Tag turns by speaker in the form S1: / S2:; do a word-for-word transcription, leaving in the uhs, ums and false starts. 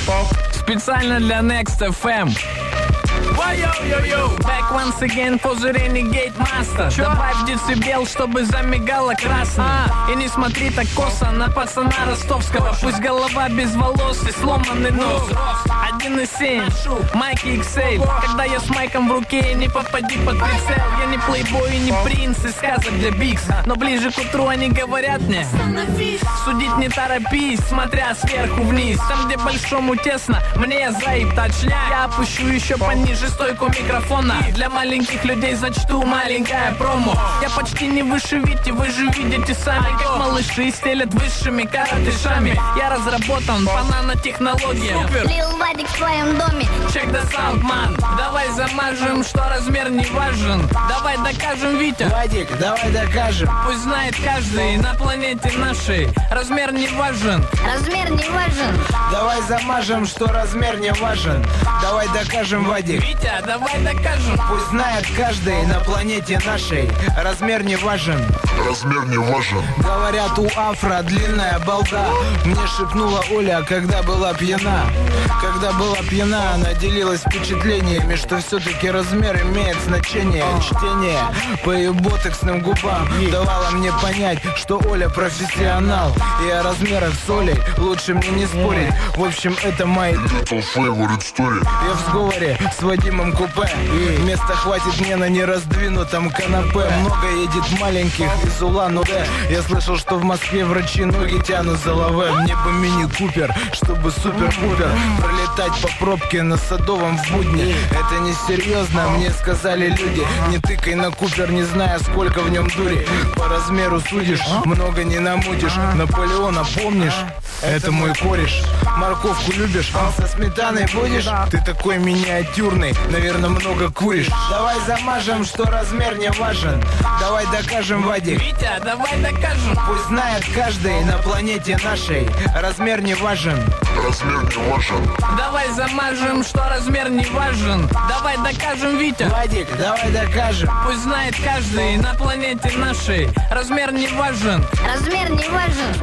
S1: Специально для Next эф эм. Back once again for the Renegade Master. Чё? Добавь децибел, чтобы замигало красным. а. И не смотри так косо на пацана ростовского. Пусть голова без волос и сломанный нос. один и семь, майки икс эль. Когда я с майком в руке, не попади под прицел. Я не плейбой и не принц из сказок для Бикс. Но ближе к утру они говорят мне: судить не торопись, смотря сверху вниз. Там, где большому тесно, мне заеб точняк. Я опущу еще пониже стойку микрофона. Для маленьких людей зачту маленькое промо. Я почти не выше Вити, вы же видите сами, как малыши стелят высшими каратышами. Я разработан по нанотехнологиям.
S2: Лил Вадик в твоем доме.
S1: Check the sound, man. Давай замажем, что размер не важен. Давай докажем, Витя.
S3: Вадик, давай докажем.
S1: Пусть знает каждый на планете нашей, размер не важен.
S2: Размер не важен.
S3: Давай замажем, что размер не важен. Давай докажем, Вадик.
S1: Витя, давай докажем.
S3: Пусть знает каждый на планете нашей, размер не важен.
S4: Размер не важен.
S3: Говорят, у афро длинная балда. Мне шепнула Оля, когда была пьяна. Когда была пьяна, она делилась впечатлениями, что все-таки размер имеет значение. Чтение по ее ботоксным губам давало мне понять, что Оля профессионал. И о размерах с Олей лучше мне не спорить. В общем, это мои
S4: Little favorite story.
S3: Я в сговоре с Вадимом купе. Места хватит мне на нераздвинутом канапе. Много едет маленьких из Улан-Удэ. Я слышал, что в Москве врачи ноги тянут за лаве. Мне бы мини-купер, чтобы супер-пупер пролетать по пробке на Садовом в будни. Это не серьезно, мне сказали люди. Не тыкай на купер, не зная, сколько в нем дури. По размеру судишь, много не намудишь. Наполеона помнишь? Это мой кореш. Морковку любишь? Со сметаной будешь? Ты такой миниатюрный, наверное, много куришь. Давай замажем, что размер не важен. Давай докажем, Вадик.
S1: Витя, давай докажем.
S3: Пусть знает каждый на планете нашей, размер не важен.
S4: Размер не важен.
S1: Давай замажем, что размер не важен. Давай докажем, Витя.
S3: Вадик, давай докажем.
S1: Пусть знает каждый на планете нашей, размер не важен.
S2: Размер не важен.